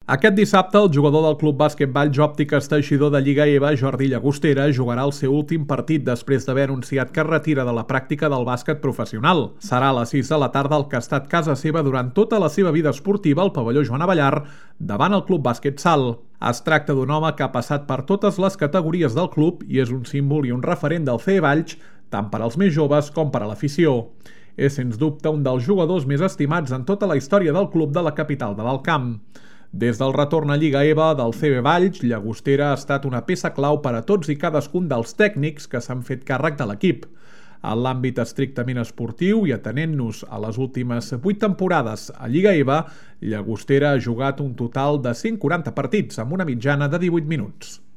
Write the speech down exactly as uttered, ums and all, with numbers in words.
Aquest dissabte, el jugador del Club Bàsquet Valls Òptiques Teixidor de Lliga EVA, Jordi Llagostera, jugarà el seu últim partit després d'haver anunciat que es retira de la pràctica del bàsquet professional. Serà a les sis de la tarda al que ha estat casa seva durant tota la seva vida esportiva al pavelló Joan Avellar, davant el Club Bàsquet Salt. Es tracta d'un home que ha passat per totes les categories del club i és un símbol i un referent del C E Valls, tant per als més joves com per a l'afició. És, sens dubte, un dels jugadors més estimats en tota la història del club de la capital de l'Alt Camp. Des del retorn a Lliga EVA del C B Valls, Llagostera ha estat una peça clau per a tots i cadascun dels tècnics que s'han fet càrrec de l'equip. En l'àmbit estrictament esportiu i atenent-nos a les últimes vuit temporades a Lliga EVA, Llagostera ha jugat un total de cent quaranta partits amb una mitjana de divuit minuts.